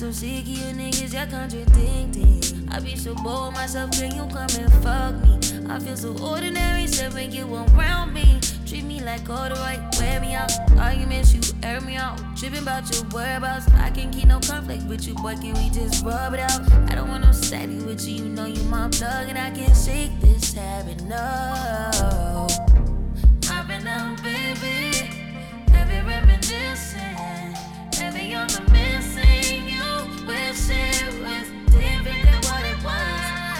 so sick of you niggas, you're contradicting. I be so bored myself, can you come and fuck me? I feel so ordinary, so when you around me. Treat me like all the right, wear me out. Arguments, you air me out. Tripping about your whereabouts. I can't keep no conflict with you, boy, can we just rub it out? I don't want no steady with you, you know you my plug. And I can't shake this habit, no. I've been out, baby. Heavy reminiscing. Heavy on the missing. You wish it was different than what it was.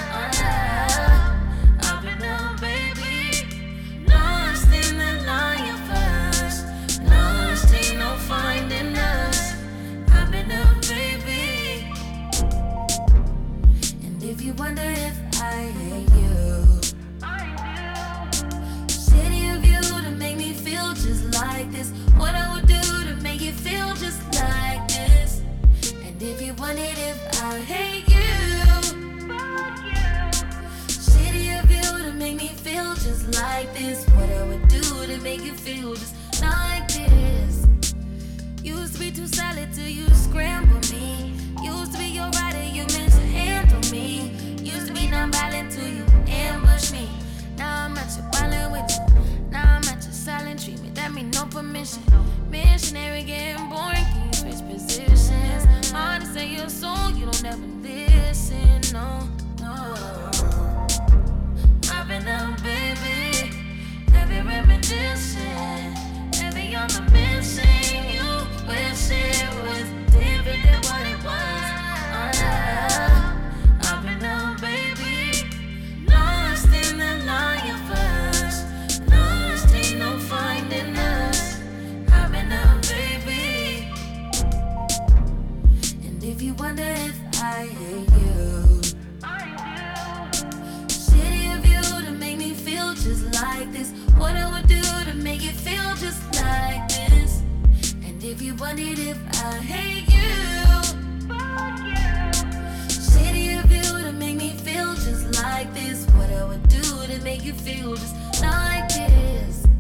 I've been out, baby. Lost in the lion first. Lost, ain't no finding us. I've been out, baby. And if you wonder if I hate you, shitty of you to make me feel just like this. What I would do to make you feel just like this. And if you wondered if I hate you, shitty of you to make me feel just like this. What I would do to make you feel just like this. Used to be too solid till you scramble me. Used to be your rider, you meant to handle me. Used to be non-violent till you ambush me. Now I'm at your violent with you. Now I'm at your silent treatment. That mean no permission. Missionary getting boring. Can you switch positions? Hard to say your soul, you don't ever listen. No, no. I've been out, baby. Heavy reminiscing. Heavy on the missing. You wish it was different than what it was. I've been out, baby. Lost in the lion first. Lost, ain't no finding us. I've been out, baby. And if you wonder if I hate you, shitty of you to make me feel just like this. What I would do to make you feel just like this. And if you wondered if I hate you, shitty of you to make me feel just like this. What I would do to make you feel just like this.